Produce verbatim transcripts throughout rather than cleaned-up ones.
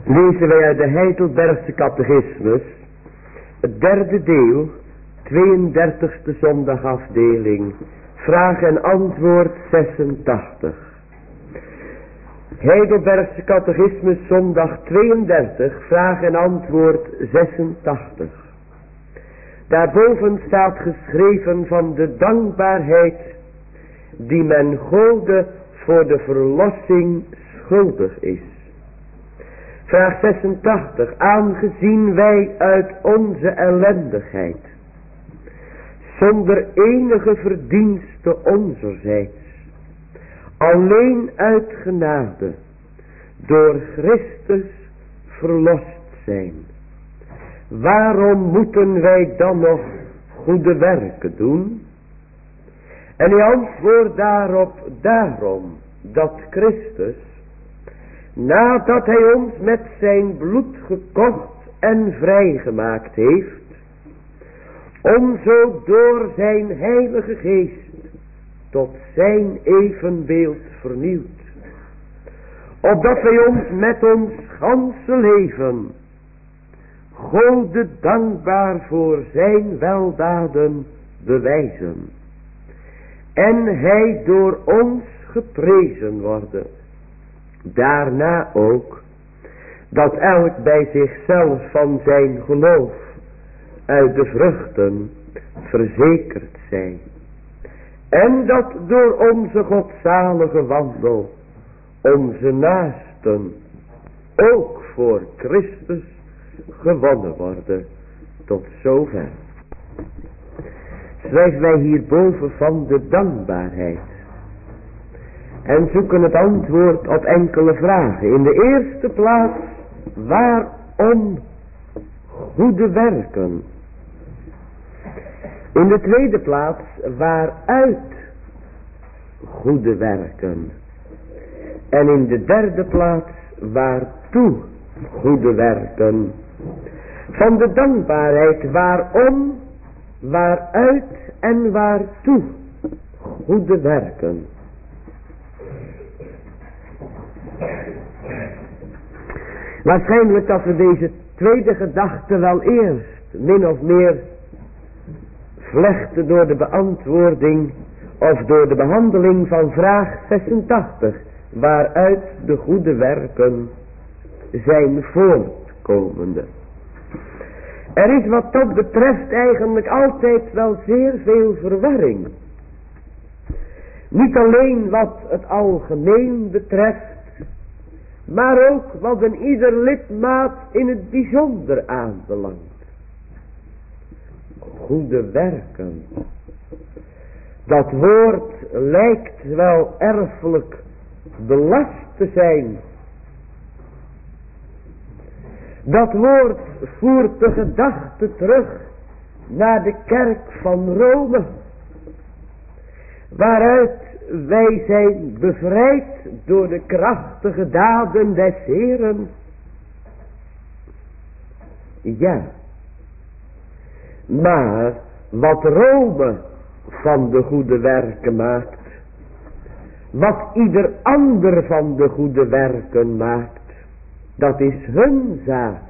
Lezen wij uit de Heidelbergse Catechismus, het derde deel, tweeëndertigste zondagafdeling, vraag en antwoord zesentachtig. Heidelbergse Catechismus, zondag tweeëndertig, vraag en antwoord zesentachtig. Daarboven staat geschreven van de dankbaarheid die men Gode voor de verlossing schuldig is. Vraag zesentachtig. Aangezien wij uit onze ellendigheid, zonder enige verdienste onzerzijds, alleen uit genade, door Christus verlost zijn, waarom moeten wij dan nog goede werken doen? En hij antwoordt daarop, daarom dat Christus, nadat hij ons met zijn bloed gekocht en vrijgemaakt heeft, om zo door zijn heilige geest tot zijn evenbeeld vernieuwd, opdat wij ons met ons ganse leven Gode dankbaar voor zijn weldaden bewijzen, en hij door ons geprezen worden. Daarna ook, dat elk bij zichzelf van zijn geloof uit de vruchten verzekerd zij. En dat door onze godzalige wandel onze naasten ook voor Christus gewonnen worden. Tot zover. Schrijven wij hierboven van de dankbaarheid. En zoeken het antwoord op enkele vragen. In de eerste plaats, waarom goede werken? In de tweede plaats, waaruit goede werken? En in de derde plaats, waartoe goede werken? Van de dankbaarheid, waarom, waaruit en waartoe goede werken? Waarschijnlijk dat we deze tweede gedachte wel eerst min of meer vlechten door de beantwoording of door de behandeling van vraag zesentachtig, waaruit de goede werken zijn voortkomende. Er is wat dat betreft eigenlijk altijd wel zeer veel verwarring. Niet alleen wat het algemeen betreft, maar ook wat een ieder lidmaat in het bijzonder aanbelangt. Goede werken. Dat woord lijkt wel erfelijk belast te zijn. Dat woord voert de gedachte terug naar de kerk van Rome, waaruit wij zijn bevrijd door de krachtige daden des Heeren. Ja, maar wat Rome van de goede werken maakt, wat ieder ander van de goede werken maakt, dat is hun zaak.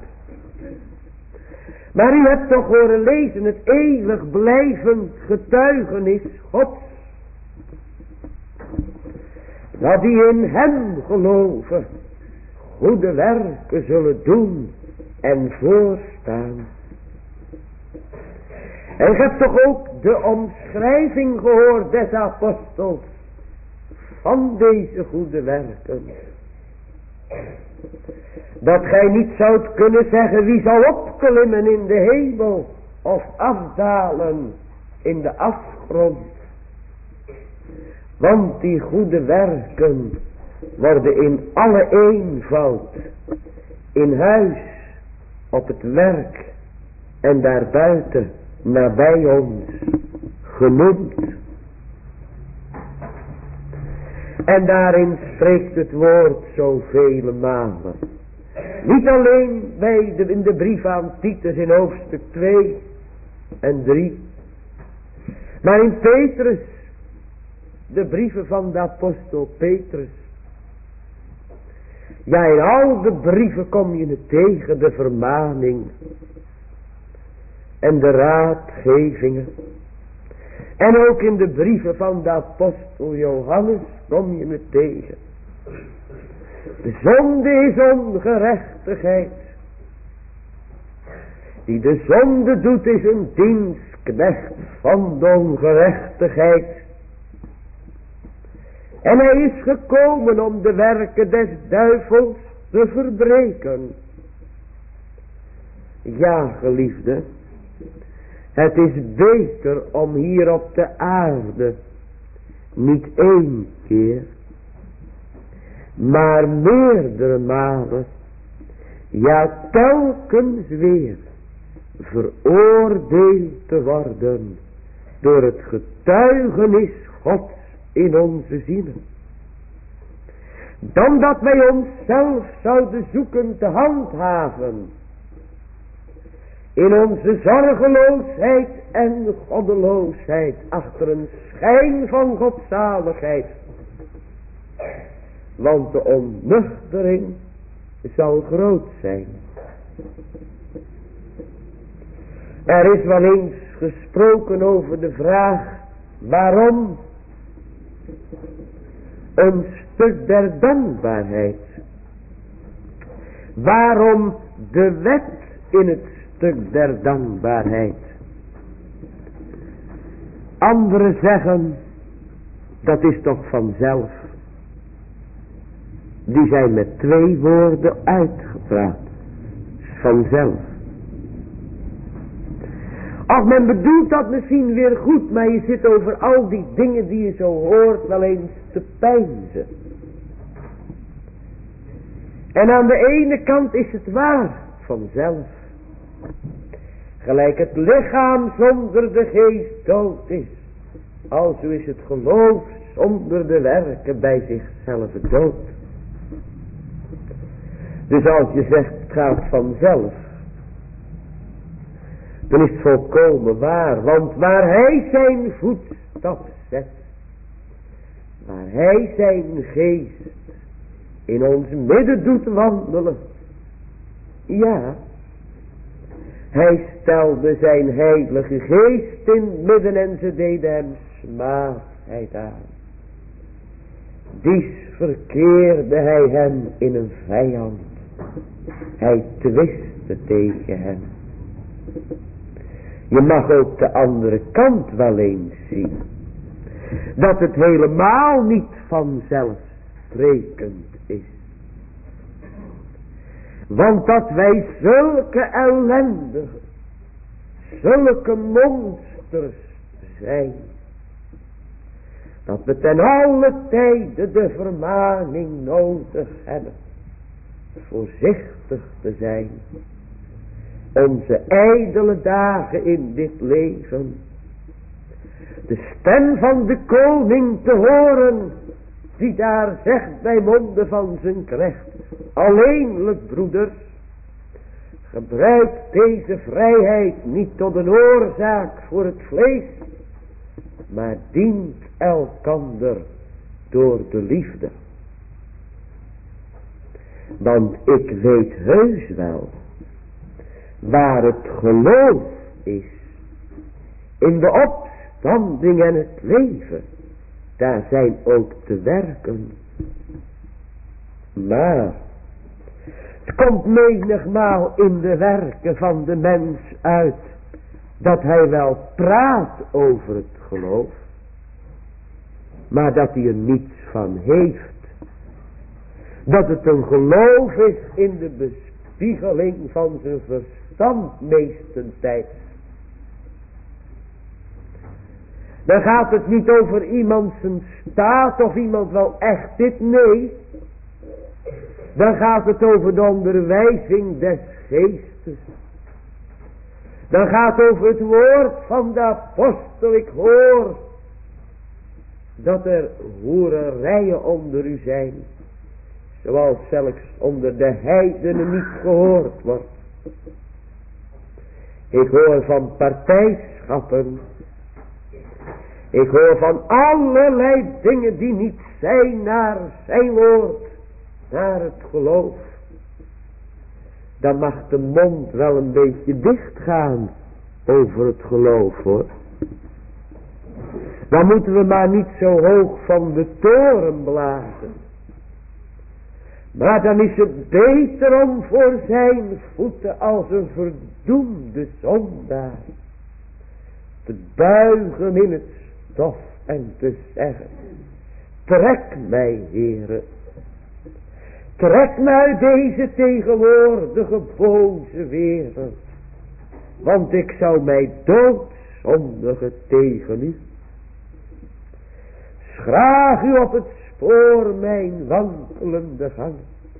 Maar u hebt toch horen lezen het eeuwig blijvend getuigenis Gods, dat die in hem geloven goede werken zullen doen en voorstaan. En je hebt toch ook de omschrijving gehoord des apostels van deze goede werken. Dat gij niet zoudt kunnen zeggen wie zal opklimmen in de hemel of afdalen in de afgrond. Want die goede werken worden in alle eenvoud, in huis, op het werk en daarbuiten, nabij ons, genoemd. En daarin spreekt het woord zoveel malen. Niet alleen bij de, in de brief aan Titus in hoofdstuk twee en drie, maar in Petrus, de brieven van de apostel Petrus. Ja, in al de brieven kom je het tegen, de vermaning en de raadgevingen. En ook in de brieven van de apostel Johannes kom je het tegen. De zonde is ongerechtigheid. Die de zonde doet is een dienstknecht van de ongerechtigheid. En hij is gekomen om de werken des duivels te verbreken. Ja, geliefde, het is beter om hier op de aarde niet één keer, maar meerdere malen, ja telkens weer, veroordeeld te worden door het getuigenis Gods in onze zielen. Dan dat wij onszelf zouden zoeken te handhaven in onze zorgeloosheid en goddeloosheid achter een schijn van godzaligheid. Want de onnuchtering zal groot zijn. Er is wel eens gesproken over de vraag waarom een stuk der dankbaarheid. Waarom de wet in het stuk der dankbaarheid. Anderen zeggen, dat is toch vanzelf. Die zijn met twee woorden uitgepraat. Vanzelf. Ach, men bedoelt dat misschien weer goed, maar je zit over al die dingen die je zo hoort wel eens te peinzen. En aan de ene kant is het waar, vanzelf. Gelijk het lichaam zonder de geest dood is, alzo is het geloof zonder de werken bij zichzelf dood. Dus als je zegt het gaat vanzelf, dan is het volkomen waar. Want waar hij zijn voetstap zet, waar hij zijn geest in ons midden doet wandelen. Ja, hij stelde zijn heilige geest in het midden en ze deden hem smaadheid aan. Dies verkeerde hij hem in een vijand. Hij twistte tegen hem. Je mag ook de andere kant wel eens zien. Dat het helemaal niet vanzelfsprekend is. Want dat wij zulke ellendige, zulke monsters zijn. Dat we ten alle tijde de vermaning nodig hebben. Voorzichtig te zijn. Onze ijdele dagen in dit leven. De stem van de koning te horen. Die daar zegt bij monden van zijn knecht. Alleenlijk broeders. Gebruik deze vrijheid niet tot een oorzaak voor het vlees. Maar dient elkander door de liefde. Want ik weet heus wel. Waar het geloof is. In de opstanding en het leven. Daar zijn ook te werken. Maar. Het komt menigmaal in de werken van de mens uit. Dat hij wel praat over het geloof. Maar dat hij er niets van heeft. Dat het een geloof is in de bespiegeling van zijn verstand meestentijds. Dan gaat het niet over iemand zijn staat of iemand wel echt dit, nee. Dan gaat het over de onderwijzing des geestes. Dan gaat het over het woord van de apostel. Ik hoor dat er hoererijen onder u zijn. Zoals zelfs onder de heidenen niet gehoord wordt. Ik hoor van partijschappen. Ik hoor van allerlei dingen die niet zijn naar zijn woord. naar het geloof, dan mag de mond wel een beetje dicht gaan over het geloof, hoor. Dan moeten we maar niet zo hoog van de toren blazen. Maar dan is het beter om voor zijn voeten als een verdoemde zondaar te buigen in het stof en te zeggen: trek mij, Heere, trek mij uit deze tegenwoordige boze wereld, want ik zou mij doodzondigen tegen u. Schraag u op het spoor mijn wankelende gang.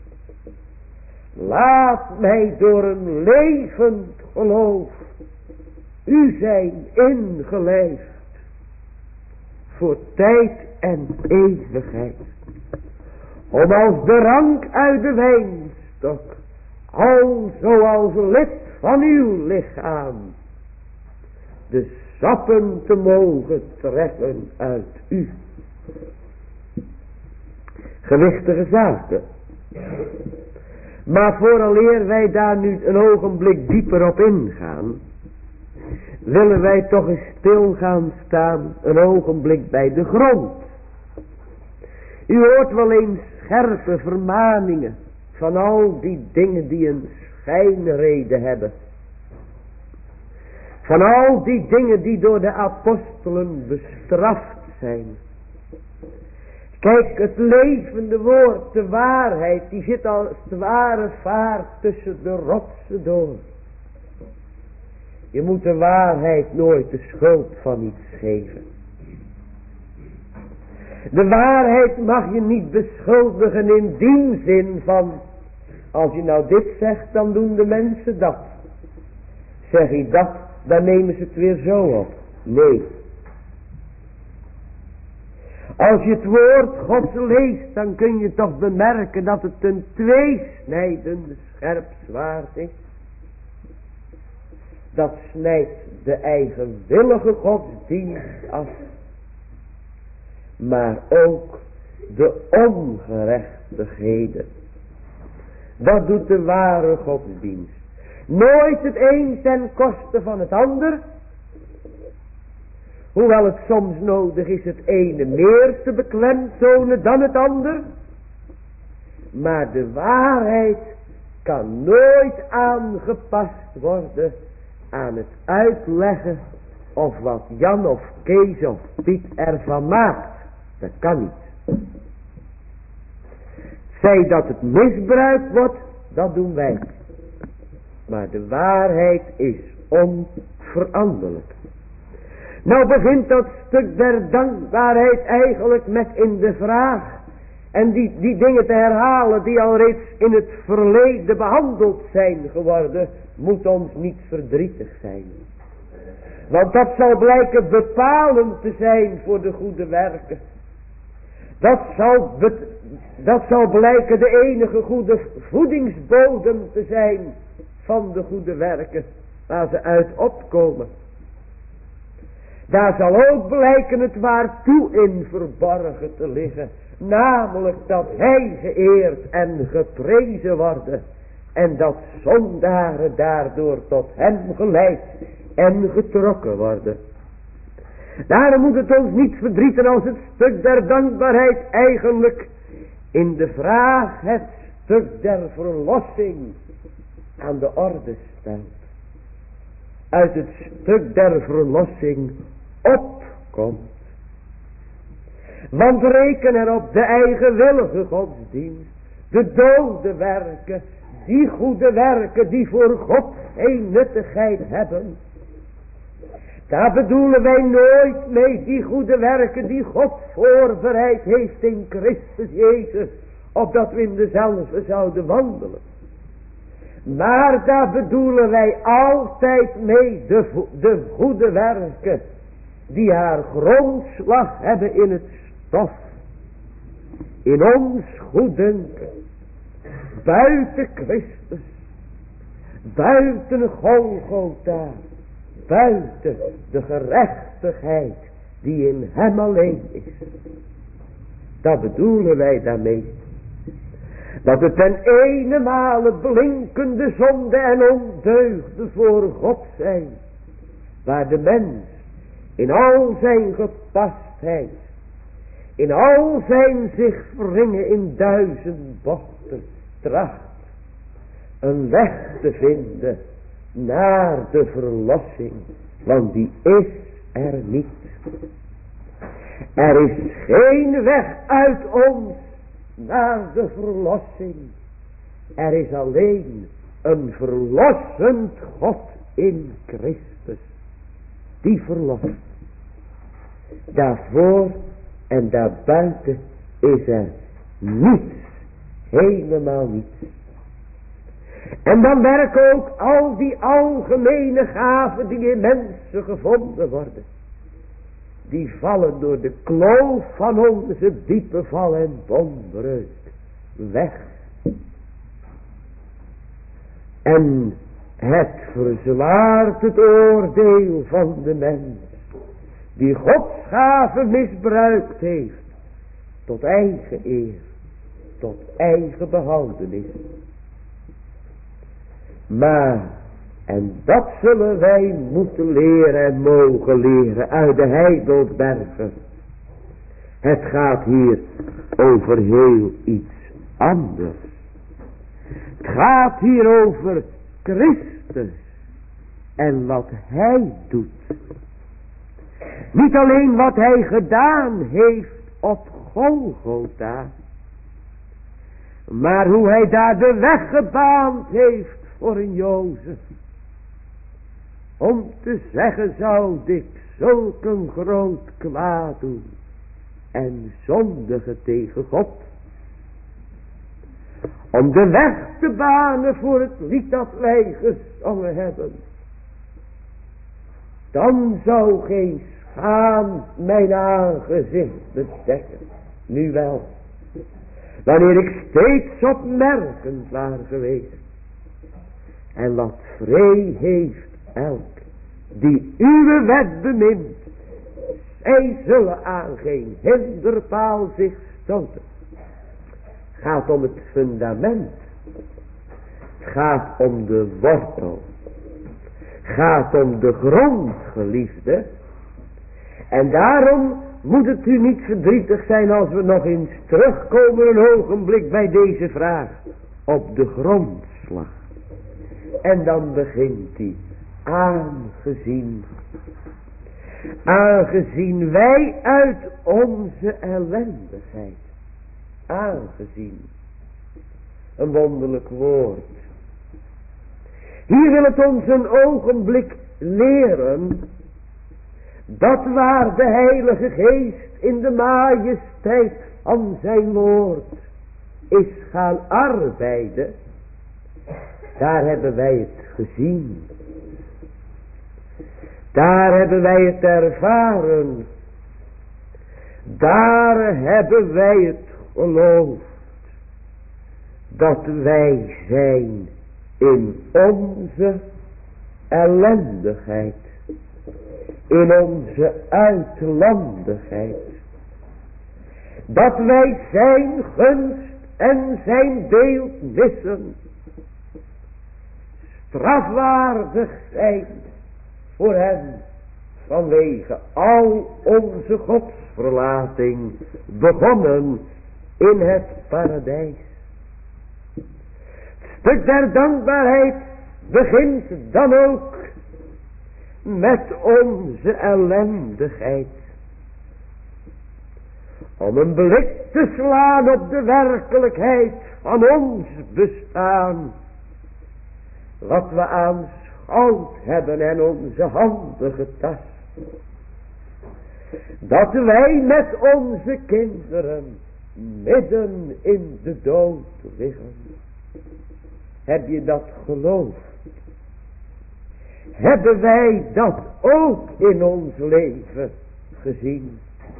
Laat mij door een levend geloof u zijn ingelijfd voor tijd en eeuwigheid. Om als de rank uit de wijnstok, al zoals lid van uw lichaam, de sappen te mogen trekken uit u. Gewichtige zaken. Maar vooraleer wij daar nu een ogenblik dieper op ingaan, willen wij toch eens stil gaan staan een ogenblik bij de grond. U hoort wel eens scherpe vermaningen van al die dingen die een schijnreden hebben. Van al die dingen die door de apostelen bestraft zijn. Kijk, het levende woord, de waarheid, die zit als het ware vaart tussen de rotsen door. Je moet de waarheid nooit de schuld van iets geven. De waarheid mag je niet beschuldigen in die zin van, als je nou dit zegt, dan doen de mensen dat. Zeg je dat, dan nemen ze het weer zo op. Nee. Als je het woord Gods leest, dan kun je toch bemerken dat het een tweesnijdende scherp zwaard is. Dat snijdt de eigenwillige godsdienst af. Maar ook de ongerechtigheden. Dat doet de ware godsdienst. Nooit het een ten koste van het ander. Hoewel het soms nodig is het ene meer te beklemtonen dan het ander. Maar de waarheid kan nooit aangepast worden aan het uitleggen of wat Jan of Kees of Piet ervan maakt. Dat kan niet. Zij dat het misbruikt wordt, dat doen wij. Maar de waarheid is onveranderlijk. Nou begint dat stuk der dankbaarheid eigenlijk met in de vraag. En die, die dingen te herhalen die al reeds in het verleden behandeld zijn geworden, moet ons niet verdrietig zijn. Want dat zal blijken bepalend te zijn voor de goede werken. Dat zal, dat zal blijken de enige goede voedingsbodem te zijn van de goede werken waar ze uit opkomen. Daar zal ook blijken het waartoe in verborgen te liggen. Namelijk dat hij geëerd en geprezen worden. En dat zondaren daardoor tot hem geleid en getrokken worden. Daarom moet het ons niet verdrieten als het stuk der dankbaarheid eigenlijk in de vraag het stuk der verlossing aan de orde stelt. Uit het stuk der verlossing opkomt. Want reken erop de eigenwillige godsdienst, de dode werken, die goede werken die voor God geen nuttigheid hebben. Daar bedoelen wij nooit mee die goede werken die God voorbereid heeft in Christus Jezus, opdat we in dezelfde zouden wandelen. Maar daar bedoelen wij altijd mee de, de goede werken die haar grondslag hebben in het stof. In ons goeddunken. Buiten Christus. Buiten Golgotha. Buiten de gerechtigheid die in hem alleen is. Dat bedoelen wij daarmee. Dat het ten ene male blinkende zonde en ondeugde voor God zijn. Waar de mens in al zijn gepastheid, in al zijn zich wringen in duizend bochten, tracht een weg te vinden naar de verlossing. Want die is er niet. Er is geen weg uit ons naar de verlossing. Er is alleen een verlossend God in Christus. Die verlost. Daarvoor en daarbuiten is er niets. Helemaal niets. En dan werken ook al die algemene gaven die in mensen gevonden worden. Die vallen door de kloof van onze diepe val en bonbreuk weg. En het verzwaart het oordeel van de mens die Gods gaven misbruikt heeft tot eigen eer, tot eigen behoudenis. Maar, en dat zullen wij moeten leren en mogen leren uit de Heidelberger. Het gaat hier over heel iets anders. Het gaat hier over Christus en wat Hij doet. Niet alleen wat Hij gedaan heeft op Golgotha, maar hoe Hij daar de weg gebaand heeft voor een Jozef. Om te zeggen, zou ik zulk een groot kwaad doen en zondigen tegen God. Om de weg te banen voor het lied dat wij gezongen hebben. Dan zou geen schaam mijn aangezicht bedekken. Nu wel. Wanneer ik steeds opmerkend waar geweest. En wat vree heeft elk die uw wet bemint. Zij zullen aan geen hinderpaal zich stoten. Het gaat om het fundament. Het gaat om de wortel. Het gaat om de grond, geliefde. En daarom moet het u niet verdrietig zijn als we nog eens terugkomen een ogenblik bij deze vraag. Op de grondslag. En dan begint hij. Aangezien. Aangezien wij uit onze ellendigheid. Aangezien. Een wonderlijk woord. Hier wil het ons een ogenblik leren. Dat waar de Heilige Geest in de majesteit van zijn woord is gaan arbeiden. Daar hebben wij het gezien. Daar hebben wij het ervaren. Daar hebben wij het geloofd. Dat wij zijn in onze ellendigheid. In onze uitlandigheid. Dat wij zijn gunst en zijn beeld missen. Strafwaardig zijn voor hem. Vanwege al onze godsverlating. Begonnen in het paradijs. Het stuk der dankbaarheid begint dan ook met onze ellendigheid. Om een blik te slaan op de werkelijkheid van ons bestaan. Wat we aanschouwd hebben en onze handen getast. Dat wij met onze kinderen midden in de dood liggen. Heb je dat geloofd? Hebben wij dat ook in ons leven gezien?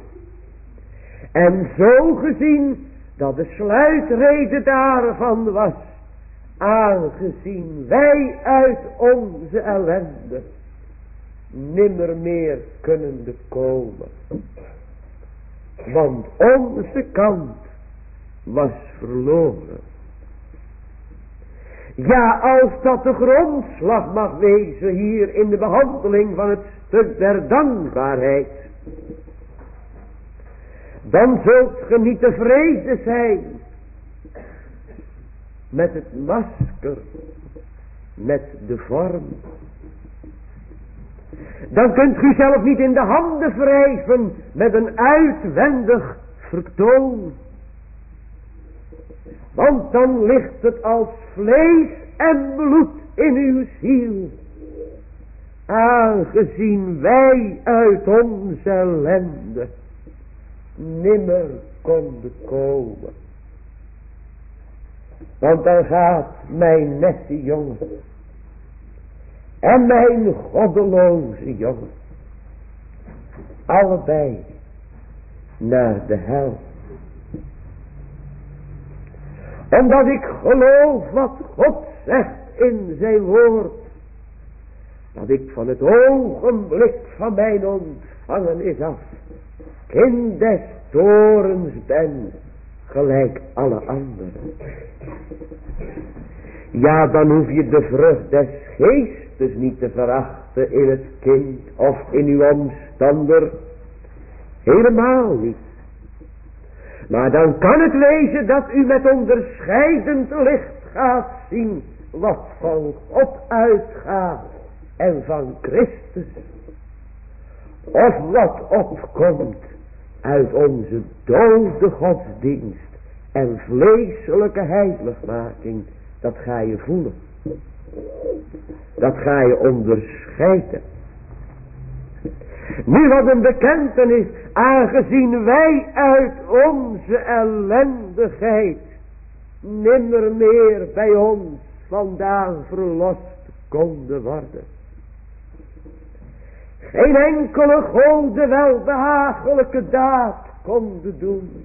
En zo gezien dat de sluitrede daarvan was. Aangezien wij uit onze ellende nimmer meer kunnen komen. Want onze kant was verloren. Ja, als dat de grondslag mag wezen hier in de behandeling van het stuk der dankbaarheid, dan zult ge niet tevreden zijn met het masker, met de vorm. Dan kunt u zelf niet in de handen wrijven met een uitwendig vertoon. Want dan ligt het als vlees en bloed in uw ziel. Aangezien wij uit onze ellende nimmer konden komen. Want dan gaat mijn nette jongen en mijn goddeloze jongen allebei naar de hel. Omdat ik geloof wat God zegt in zijn woord. Dat ik van het ogenblik van mijn ontvangenis af kind des torens ben, gelijk alle anderen. Ja, dan hoef je de vrucht des geestes niet te verachten in het kind of in uw omstander. Helemaal niet. Maar dan kan het wezen dat u met onderscheidend licht gaat zien wat van God uitgaat en van Christus. Of wat opkomt uit onze dode godsdienst en vleeselijke heiligmaking. Dat ga je voelen. Dat ga je onderscheiden. Nu wat een bekentenis, aangezien wij uit onze ellendigheid nimmer meer bij ons vandaan verlost konden worden. Geen enkele gode welbehagelijke daad konden doen.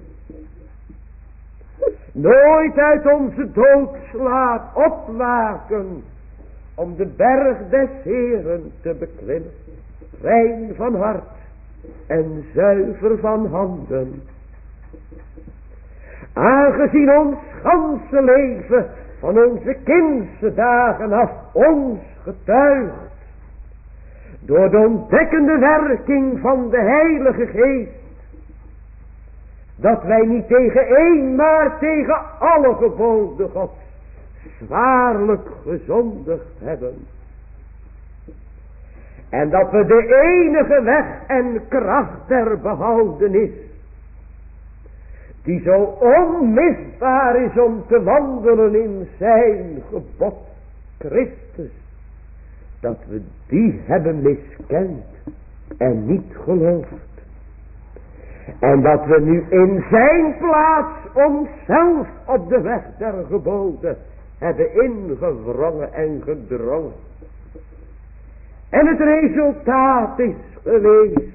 Nooit uit onze doodslaap opwaken om de berg des Heeren te beklimmen. Rein van hart en zuiver van handen. Aangezien ons ganse leven van onze kindse dagen af ons getuigt. Door de ontdekkende werking van de Heilige Geest. Dat wij niet tegen één, maar tegen alle geboden Gods zwaarlijk gezondigd hebben. En dat we de enige weg en kracht der behoudenis, die zo onmisbaar is om te wandelen in zijn gebod, Christus, dat we die hebben miskend en niet geloofd. En dat we nu in zijn plaats onszelf op de weg der geboden hebben ingewrongen en gedrongen. En het resultaat is geweest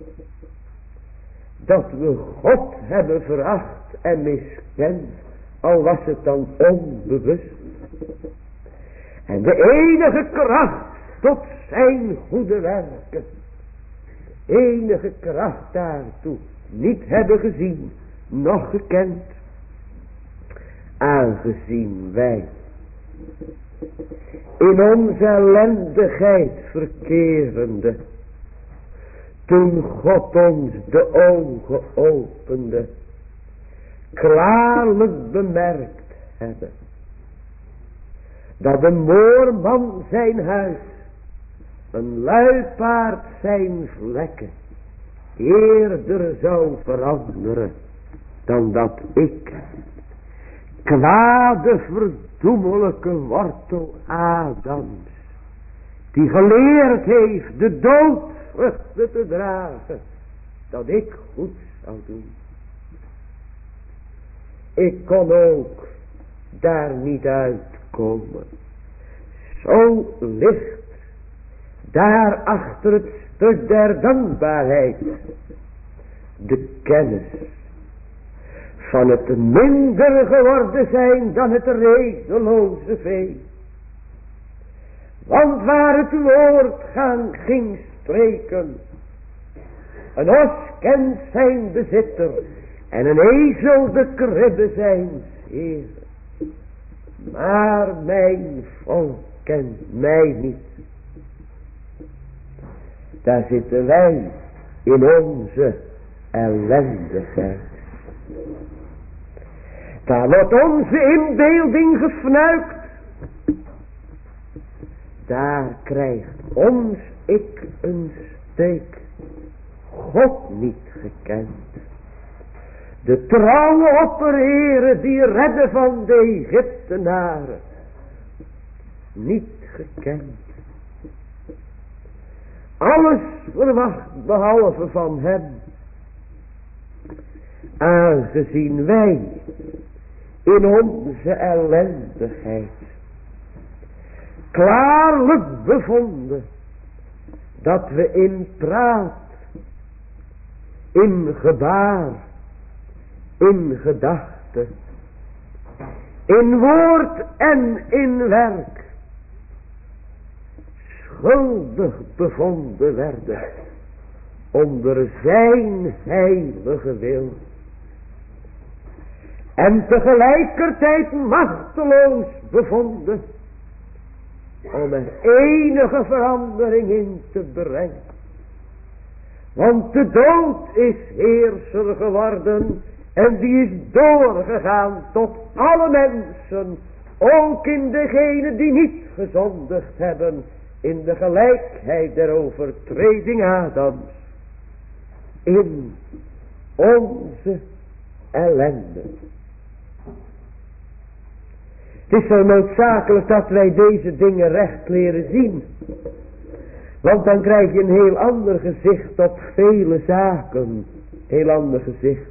dat we God hebben veracht en miskend, al was het dan onbewust. En de enige kracht tot zijn goede werken, enige kracht daartoe niet hebben gezien, noch gekend, aangezien wij in onze ellendigheid verkerende, toen God ons de ogen opende, klaarlijk bemerkt hebben, dat een moorman zijn huis, een luipaard zijn vlekken, eerder zou veranderen, dan dat ik, kwade verdoemelijke wortel Adams, die geleerd heeft de doodvruchten te dragen, dat ik goed zou doen. Ik kon ook daar niet uitkomen. Zo ligt daar achter het stuk der dankbaarheid de kennis van het minder geworden zijn dan het redeloze vee. Want waar het woord gaan ging spreken, een os kent zijn bezitter en een ezel de kribbe zijn heer. Maar mijn volk kent mij niet. Daar zitten wij in onze ellendigheid. Daar wordt onze inbeelding gefnuikt. Daar krijgt ons ik een steek. God niet gekend. De trouwe opperheren die redden van de Egyptenaren. Niet gekend. Alles verwacht behalve van hem. Aangezien wij in onze ellendigheid klaarlijk bevonden dat we in praat, in gebaar, in gedachte, in woord en in werk schuldig bevonden werden onder zijn heilige wil. En tegelijkertijd machteloos bevonden om er enige verandering in te brengen. Want de dood is heerser geworden en die is doorgegaan tot alle mensen, ook in degenen die niet gezondigd hebben, in de gelijkheid der overtreding Adams, in onze ellende. Het is zo noodzakelijk dat wij deze dingen recht leren zien. Want dan krijg je een heel ander gezicht op vele zaken. Heel ander gezicht.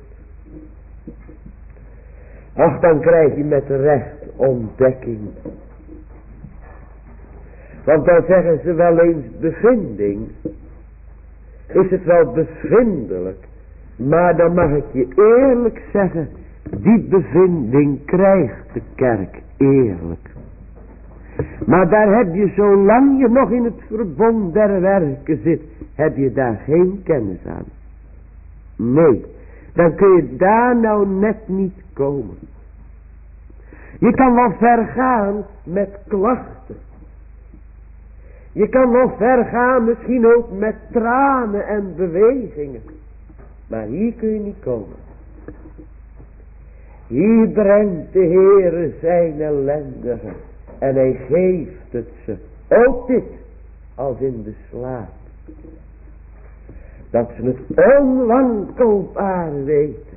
Ach, dan krijg je met recht ontdekking. Want dan zeggen ze wel eens bevinding. Is het wel bevindelijk. Maar dan mag ik je eerlijk zeggen. Die bevinding krijgt de kerk eerlijk. Maar daar heb je, zolang je nog in het verbond der werken zit, heb je daar geen kennis aan. Nee, dan kun je daar nou net niet komen. Je kan wel ver gaan met klachten. Je kan wel ver gaan misschien ook met tranen en bewegingen. Maar hier kun je niet komen. Hier brengt de Heere zijn ellendigen. En hij geeft het ze. Ook dit. Als in de slaap. Dat ze het onwankelbaar weten.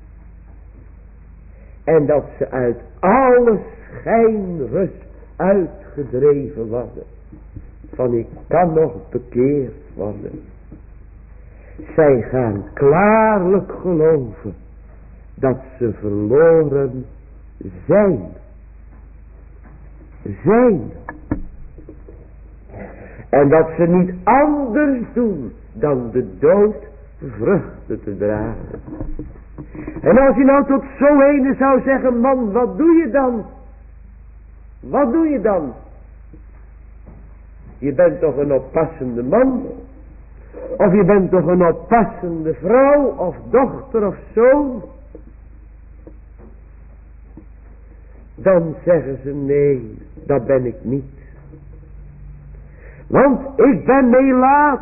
En dat ze uit alle schijnrust uitgedreven worden. Van ik kan nog bekeerd worden. Zij gaan klaarlijk geloven. Dat ze verloren zijn. Zijn. En dat ze niet anders doen dan de dood vruchten te dragen. En als je nou tot zo ene zou zeggen, man, wat doe je dan? Wat doe je dan? Je bent toch een oppassende man? Of je bent toch een oppassende vrouw of dochter of zoon? Dan zeggen ze nee, dat ben ik niet. Want ik ben melaat.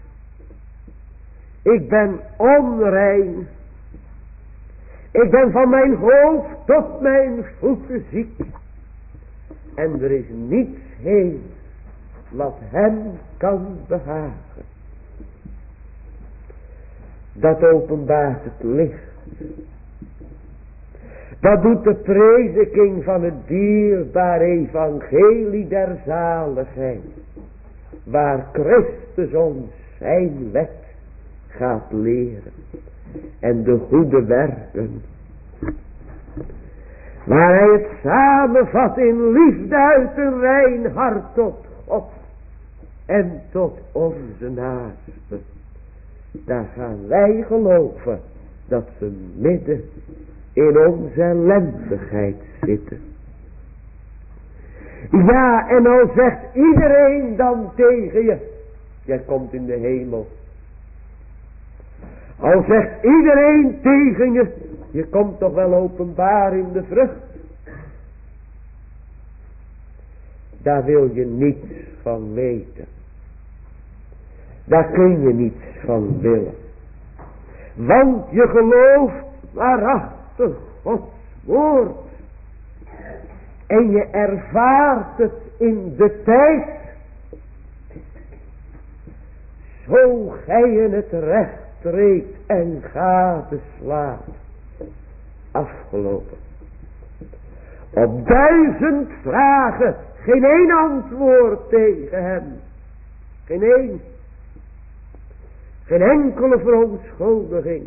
Ik ben onrein. Ik ben van mijn hoofd tot mijn voeten ziek. En er is niets heen wat hem kan behagen. Dat openbaart het licht. Dat doet de prediking van het dierbaar evangelie der zaligheid. Waar Christus ons zijn wet gaat leren. En de goede werken. Waar hij het samenvat in liefde uit een rein hart tot God. En tot onze naasten. Daar gaan wij geloven dat we midden in onze ellendigheid zitten. Ja, en al zegt iedereen dan tegen je, jij komt in de hemel. Al zegt iedereen tegen je, je komt toch wel openbaar in de vrucht. daar wil je niets van weten. Daar kun je niets van willen. Want je gelooft waarachtig Gods woord. En je ervaart het in de tijd. Zo gij in het recht treedt en gadeslaat. Afgelopen. Op duizend vragen. Geen één antwoord tegen hem. Geen één. Geen enkele verontschuldiging.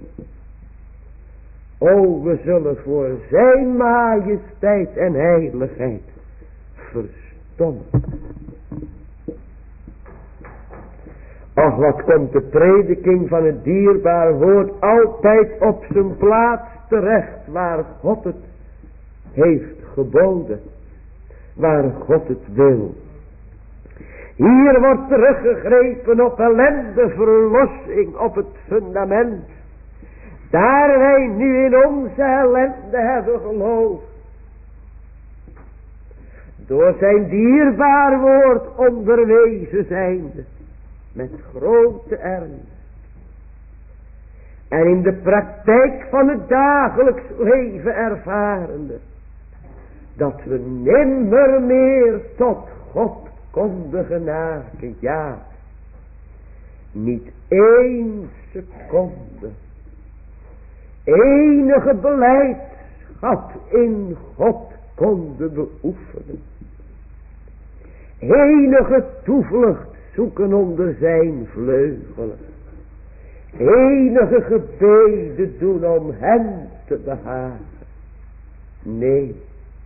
O, we zullen voor zijn majesteit en heiligheid verstommen. Och, wat komt de prediking van het dierbaar woord altijd op zijn plaats terecht, waar God het heeft geboden, waar God het wil. Hier wordt teruggegrepen op ellende, verlossing, op het fundament. Daar wij nu in onze ellende hebben geloofd. Door zijn dierbaar woord onderwezen zijnde. Met grote ernst. En in de praktijk van het dagelijks leven ervarende. Dat we nimmer meer tot God konden genaken. Ja. Niet één seconde. Enige beleidschap in God konden beoefenen. Enige toevlucht zoeken onder zijn vleugelen. Enige gebeden doen om hem te behagen. Nee,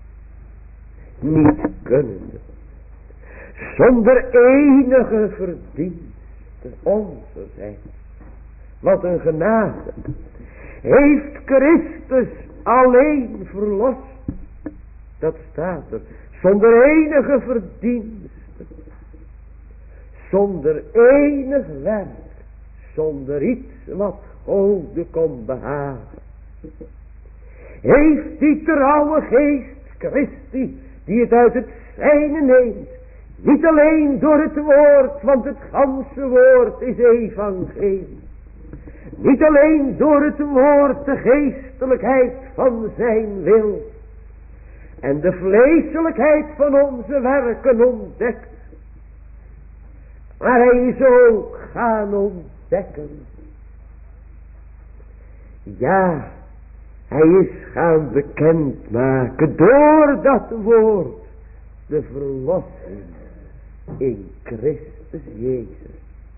niet kunnende. Zonder enige verdienste onze zijn. Wat een genade. Heeft Christus alleen verlost. Dat staat er. Zonder enige verdienste. Zonder enig werk. Zonder iets wat Gode kon behagen. Heeft die trouwe geest Christi. Die het uit het zijne neemt. Niet alleen door het woord. Want het ganse woord is evangelie. Niet alleen door het woord de geestelijkheid van zijn wil. En de vleeselijkheid van onze werken ontdekt. Maar hij is ook gaan ontdekken. Ja, hij is gaan bekendmaken door dat woord. De verlossing in Christus Jezus.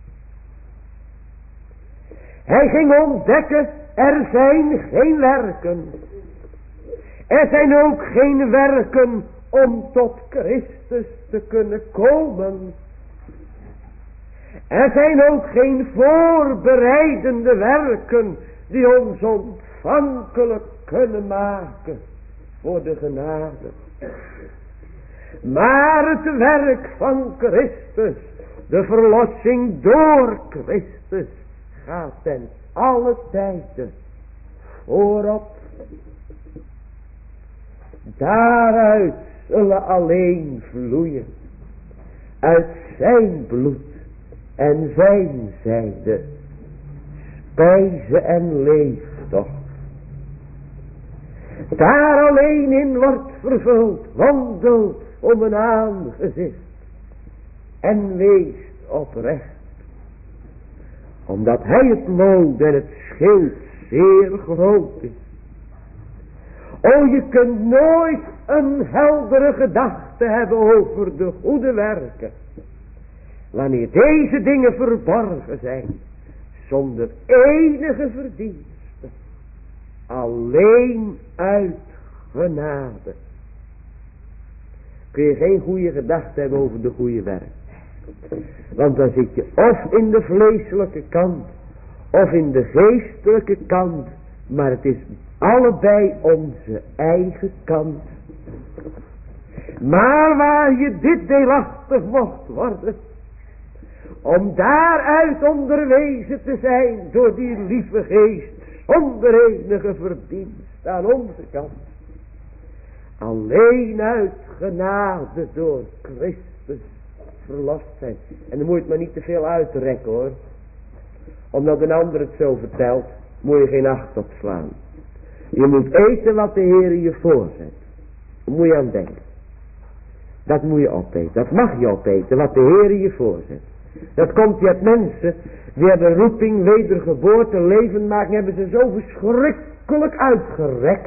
Hij ging ontdekken, er zijn geen werken. Er zijn ook geen werken om tot Christus te kunnen komen. Er zijn ook geen voorbereidende werken die ons ontvankelijk kunnen maken voor de genade. Maar het werk van Christus, de verlossing door Christus, gaat ten alle tijden voorop. Daaruit zullen alleen vloeien, uit zijn bloed en zijn zijde, spijze en leeftocht. Daar alleen in wordt vervuld, wandelt om een aangezicht en weest oprecht. Omdat hij het lood en het schild zeer groot is. O, je kunt nooit een heldere gedachte hebben over de goede werken. Wanneer deze dingen verborgen zijn. Zonder enige verdienste. Alleen uit genade. Kun je geen goede gedachte hebben over de goede werk. Want dan zit je of in de vleeselijke kant. Of in de geestelijke kant. Maar het is allebei onze eigen kant. Maar waar je dit deelachtig mocht worden. Om daaruit onderwezen te zijn door die lieve geest. Zonder enige verdienst aan onze kant. alleen uit genade door Christus verlost zijn. En dan moet je het maar niet te veel uitrekken hoor. Omdat een ander het zo vertelt, moet je geen acht op slaan. Je moet eten wat de Heer je voorzet. Daar moet je aan denken. Dat moet je opeten. Dat mag je opeten, wat de Heer je voorzet. Dat komt je uit mensen, die hebben roeping, wedergeboorte, leven maken, hebben ze zo verschrikkelijk uitgerekt.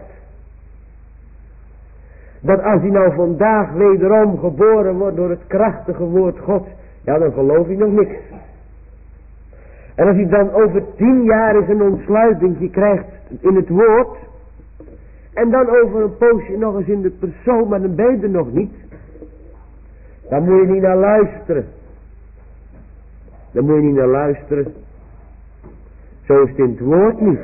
Dat als hij nou vandaag wederom geboren wordt door het krachtige woord Gods, ja dan geloof je nog niks. En als hij dan over tien jaar eens een ontsluiting krijgt in het woord, en dan over een poosje nog eens in de persoon, maar dan ben je er nog niet. Dan moet je niet naar luisteren. Dan moet je niet naar luisteren. Zo is het in het woord niet.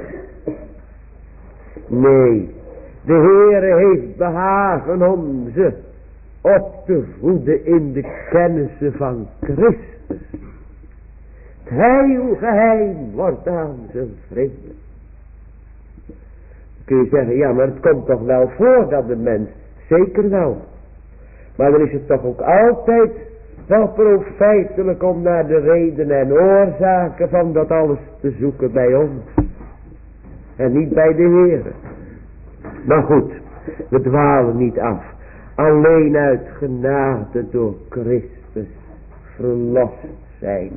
Nee, de Heere heeft behagen om ze op te voeden in de kennissen van Christus. Het heil geheim wordt aan zijn vrienden. Dan kun je zeggen, ja maar het komt toch wel voor dat de mens, zeker wel. Maar dan is het toch ook altijd wel profijtelijk om naar de redenen en oorzaken van dat alles te zoeken bij ons. En niet bij de Heere. Maar goed, we dwalen niet af. Alleen uit genade door Christus verlost zijn.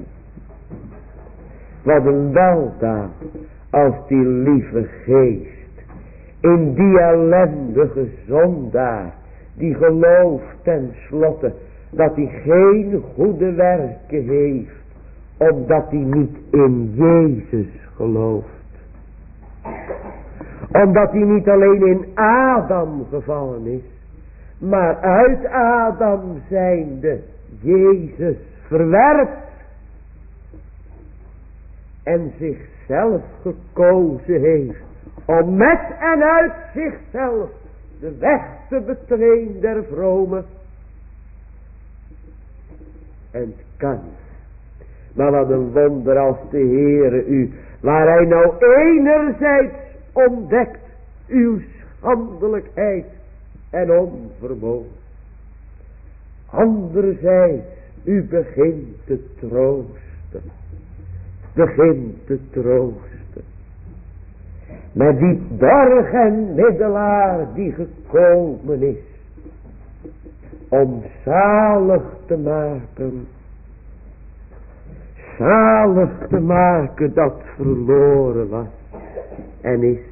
Wat een weldaad als die lieve geest in die ellendige zondaar die gelooft ten slotte dat hij geen goede werken heeft omdat hij niet in Jezus gelooft. Omdat hij niet alleen in Adam gevallen is, maar uit Adam zijnde Jezus verwerpt en zichzelf gekozen heeft om met en uit zichzelf de weg te betreden der vrome. En het kan. Maar wat een wonder als de Heere u, waar hij nou enerzijds ontdekt uw schandelijkheid en onvermogen, anderzijds u begint te troosten, begint te troosten. Met die borg en middelaar die gekomen is om zalig te maken, zalig te maken dat verloren was en is.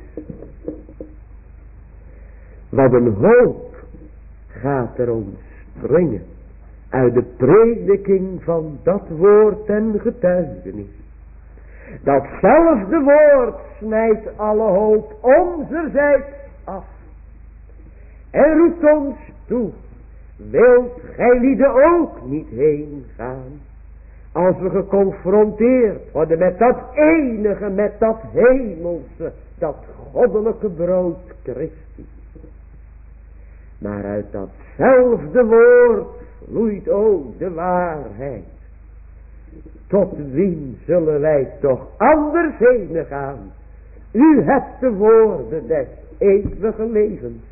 Wat een hoop gaat er ontspringen uit de prediking van dat woord en getuigenis. Datzelfde woord snijdt alle hoop onzerzijds af en roept ons toe: wilt gij lieden ook niet heen gaan, als we geconfronteerd worden met dat enige, met dat hemelse, dat goddelijke brood Christi. Maar uit datzelfde woord vloeit ook de waarheid. Tot wien zullen wij toch anders heen gaan? U hebt de woorden des eeuwige levens.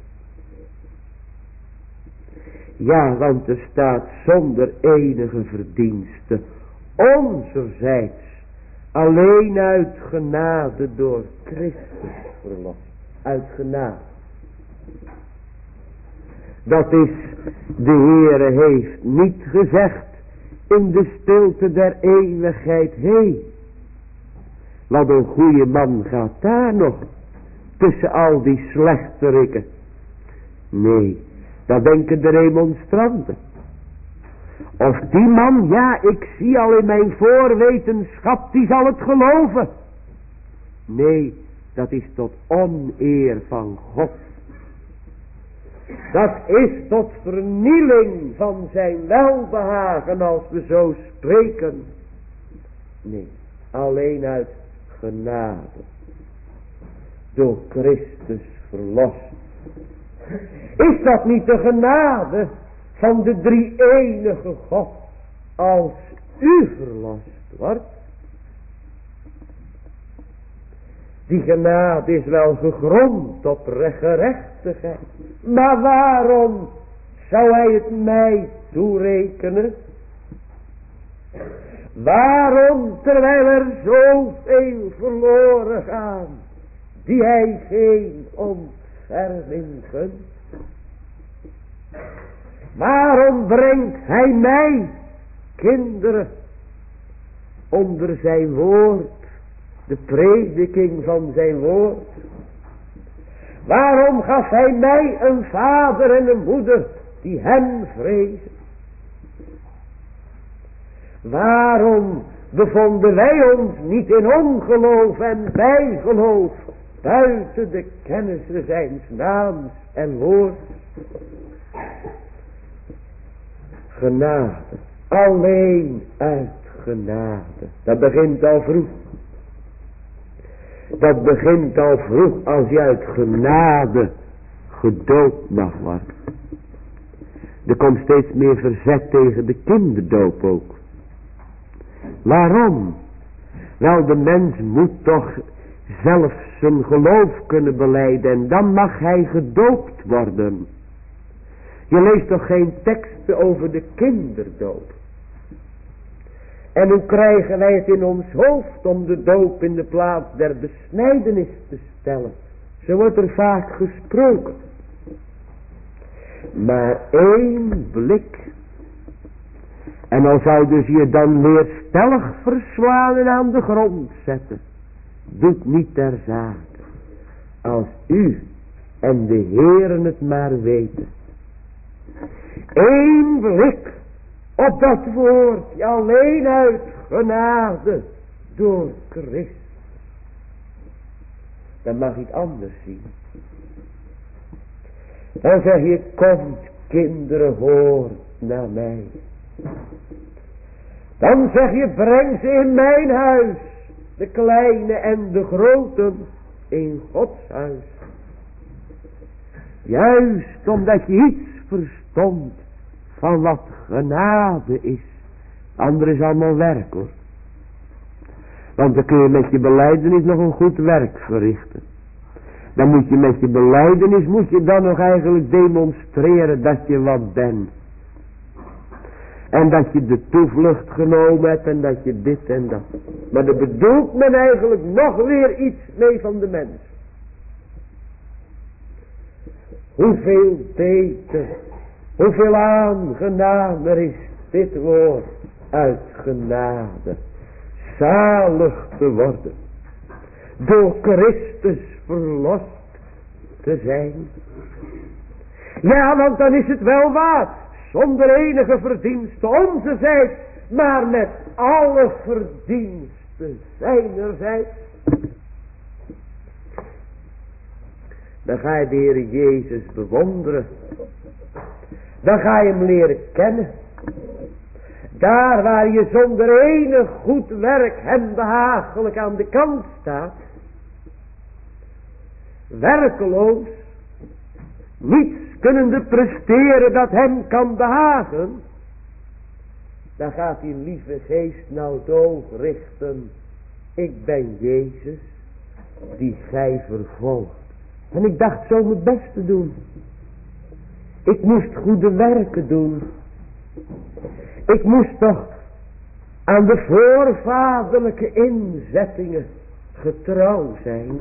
Ja, want er staat zonder enige verdienste, onzerzijds, alleen uit genade door Christus verlost. Uit genade. Dat is, de Heere heeft niet gezegd in de stilte der eeuwigheid, hé, wat een goede man gaat daar nog tussen al die slechterikken. Nee, dat denken de remonstranten. Of die man, ja, ik zie al in mijn voorwetenschap, die zal het geloven. Nee, dat is tot oneer van God. Dat is tot vernieling van zijn welbehagen als we zo spreken. Nee, alleen uit genade. Door Christus verlost. Is dat niet de genade van de drie-enige God als u verlost wordt? Die genade is wel gegrond op gerechtigheid. Maar waarom zou hij het mij toerekenen? Waarom, terwijl er zoveel verloren gaan, die hij geen ontferming gunt? Waarom brengt hij mij, kinderen, onder zijn woord, de prediking van zijn woord? Waarom gaf hij mij een vader en een moeder die hem vrezen? Waarom bevonden wij ons niet in ongeloof en bijgeloof buiten de kennissen zijns naams en woord? Genade, alleen uit genade. Dat begint al vroeg. Dat begint al vroeg als je uit genade gedoopt mag worden. Er komt steeds meer verzet tegen de kinderdoop ook. Waarom? Wel, de mens moet toch zelf zijn geloof kunnen belijden en dan mag hij gedoopt worden. Je leest toch geen teksten over de kinderdoop? En hoe krijgen wij het in ons hoofd om de doop in de plaats der besnijdenis te stellen? Zo wordt er vaak gesproken. Maar één blik. En al zouden ze je dan weer stellig verslaan en aan de grond zetten. Doet niet ter zake. Als u en de Heeren het maar weten. Eén blik op dat woord, alleen uit genade door Christus. Dan mag je het anders zien. Dan zeg je, komt kinderen, hoor naar mij. Dan zeg je, breng ze in mijn huis, de kleine en de grote, in Gods huis. Juist omdat je iets verstond van wat genade is. Andere is allemaal werk, hoor. Want dan kun je met je belijdenis nog een goed werk verrichten. Dan moet je met je belijdenis, moet je dan nog eigenlijk demonstreren dat je wat bent. En dat je de toevlucht genomen hebt en dat je dit en dat. Maar daar bedoelt men eigenlijk nog weer iets mee van de mens. Hoeveel beter, hoeveel aangenamer is dit woord uit genade. Zalig te worden. Door Christus verlost te zijn. Ja, want dan is het wel waar. Zonder enige verdienste onze zijds, maar met alle verdiensten zijnerzijds. Dan ga je de Heer Jezus bewonderen. Dan ga je hem leren kennen. Daar waar je zonder enig goed werk hem behagelijk aan de kant staat. Werkeloos. Niets kunnende presteren dat hem kan behagen. Dan gaat die lieve geest nou het oog richten. Ik ben Jezus die gij vervolgt. En ik dacht zo mijn best te doen. Ik moest goede werken doen. Ik moest toch aan de voorvaderlijke inzettingen getrouw zijn.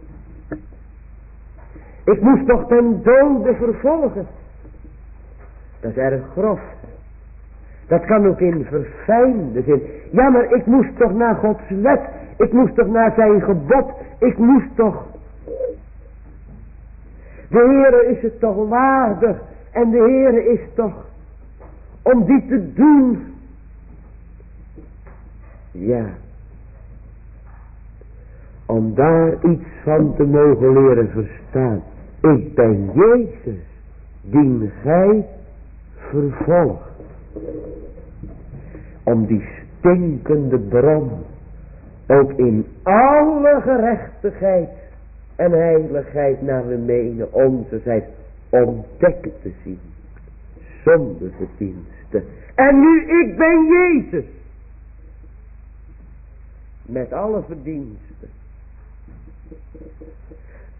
Ik moest toch ten dode vervolgen. Dat is erg grof. Dat kan ook in verfijnde zin. Ja, maar ik moest toch naar Gods wet. Ik moest toch naar zijn gebod. Ik moest toch. De Heere is het toch waardig. En de Heere is toch om die te doen. Ja. Om daar iets van te mogen leren verstaan. Ik ben Jezus, die gij vervolgt. Om die stinkende bron ook in alle gerechtigheid en heiligheid naar de mene onze zijde ontdekken te zien. Zonder verdienste. En nu ik ben Jezus. Met alle verdiensten.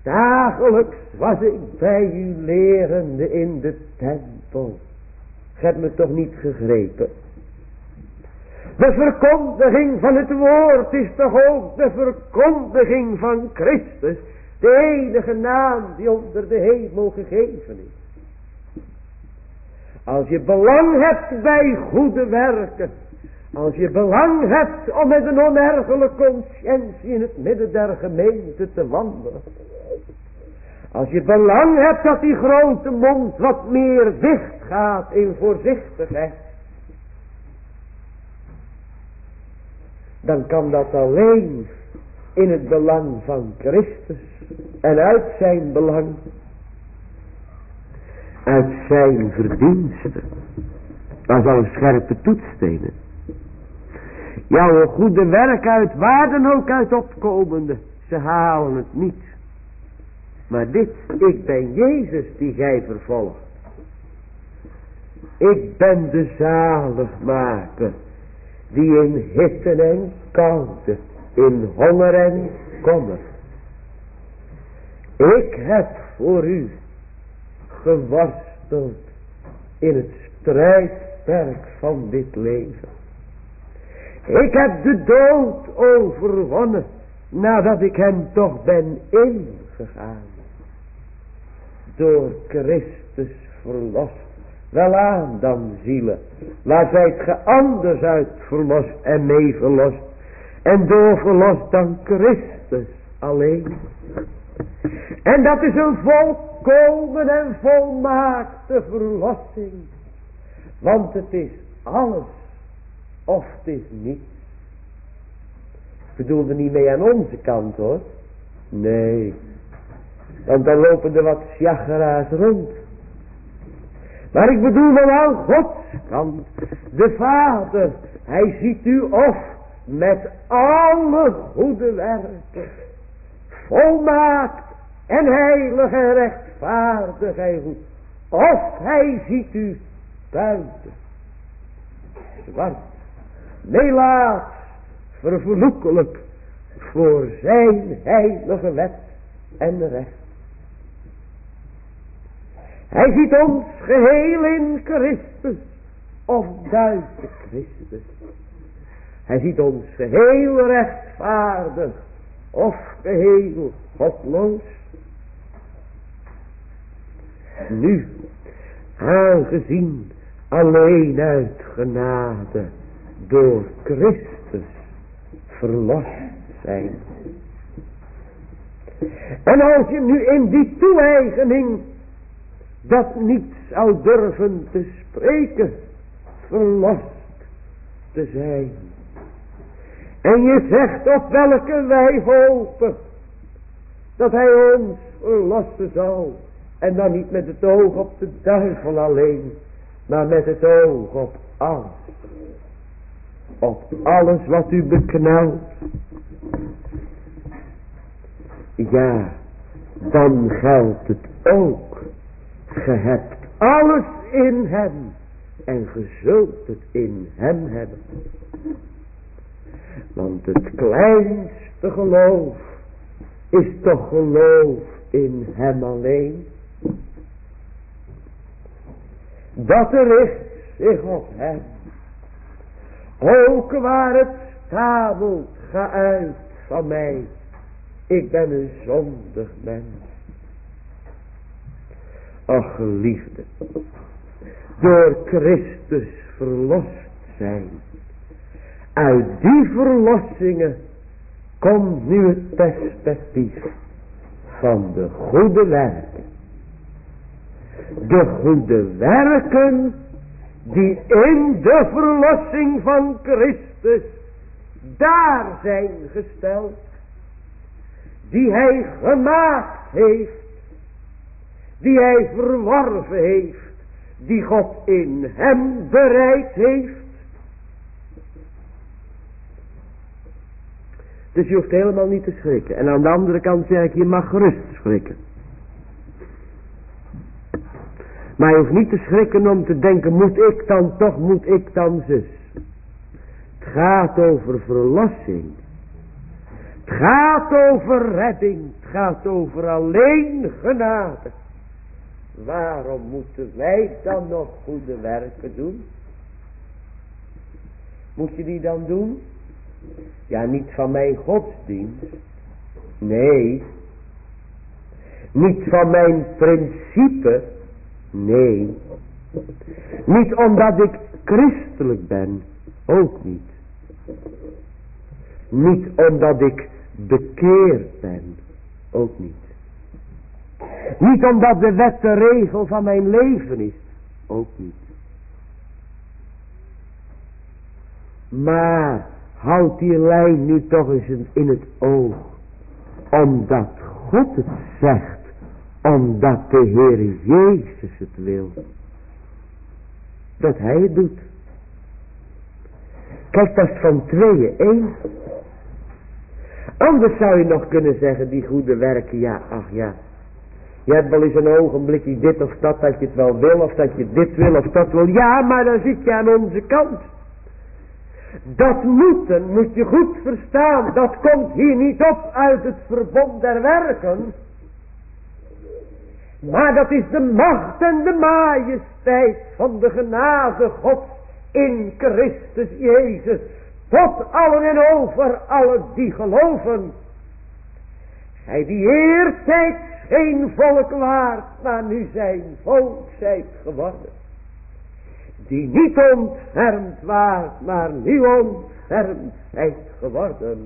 Dagelijks was ik bij u lerende in de tempel. Ge hebt me toch niet gegrepen. De verkondiging van het woord is toch ook de verkondiging van Christus. De enige naam die onder de hemel gegeven is. Als je belang hebt bij goede werken. Als je belang hebt om met een onergelijke conscientie in het midden der gemeente te wandelen. Als je belang hebt dat die grote mond wat meer dicht gaat in voorzichtigheid. Dan kan dat alleen in het belang van Christus. En uit zijn belang. Uit zijn verdiensten. Dat is al een scherpe toetsstenen. Jouw goede werk uit waar dan ook uit opkomende. Ze halen het niet. Maar dit, ik ben Jezus die gij vervolgt. Ik ben de zaligmaker. Die in hitte en koude. In honger en kommer. Ik heb voor u geworsteld in het strijdperk van dit leven. Ik heb de dood overwonnen nadat ik hem toch ben ingegaan. Door Christus verlost. Welaan dan zielen. Waar zijt ge anders uit verlost en mee verlost. En door verlost dan Christus alleen. En dat is een volkomen en volmaakte verlossing. Want het is alles. Of het is niets. Ik bedoel er niet mee aan onze kant hoor. Nee. Want dan lopen er wat sjacheraars rond. Maar ik bedoel wel aan Gods kant. De Vader. Hij ziet u of met alle goede werken. Volmaakt en heilig en rechtvaardig en goed. Of hij ziet u buiten. Zwart. Helaas vervloekelijk voor zijn heilige wet en recht. Hij ziet ons geheel in Christus of buiten Christus. Hij ziet ons geheel rechtvaardig of geheel godloos. Nu, aangezien alleen uit genade door Christus verlost zijn. En als je nu in die toe-eigening dat niet zou durven te spreken, verlost te zijn. En je zegt op welke wij hopen dat hij ons verlossen zal. En dan niet met het oog op de duivel alleen, maar met het oog op alles. Op alles wat u beknelt. Ja, dan geldt het ook. Ge hebt alles in hem. En ge zult het in hem hebben. Want het kleinste geloof is toch geloof in hem alleen. Dat richt zich op hem. Ook waar het stamelt, ga uit van mij. Ik ben een zondig mens. Och geliefde, door Christus verlost zijn. Uit die verlossingen komt nu het perspectief van de goede werken. De goede werken die in de verlossing van Christus daar zijn gesteld. Die hij gemaakt heeft. Die hij verworven heeft. Die God in hem bereid heeft. Dus je hoeft helemaal niet te schrikken. En aan de andere kant zeg ik, je mag gerust schrikken. Maar je hoeft niet te schrikken om te denken, moet ik dan toch, moet ik dan zus. Het gaat over verlossing. Het gaat over redding. Het gaat over alleen genade. Waarom moeten wij dan nog goede werken doen? Moet je die dan doen? Ja, niet van mijn godsdienst. Nee. Niet van mijn principe. Nee. Niet omdat ik christelijk ben. Ook niet. Niet omdat ik bekeerd ben. Ook niet. Niet omdat de wet de regel van mijn leven is. Ook niet. Maar houd die lijn nu toch eens in het oog. Omdat God het zegt. Omdat de Heer Jezus het wil. Dat Hij het doet. Kijk, dat is van tweeën één. Anders zou je nog kunnen zeggen, die goede werken, ja, ach ja. Je hebt wel eens een ogenblikje dit of dat, dat je het wel wil, of dat je dit wil of dat wil. Ja, maar dan zit je aan onze kant. Dat moeten, moet je goed verstaan, dat komt hier niet op uit het verbond der werken. Maar dat is de macht en de majesteit van de genade Gods in Christus Jezus. Tot allen en over allen die geloven. Gij die eertijds geen volk waart, maar nu zijn volk zijt geworden. Die niet ontfermd waart, maar nu ontfermd zijt geworden.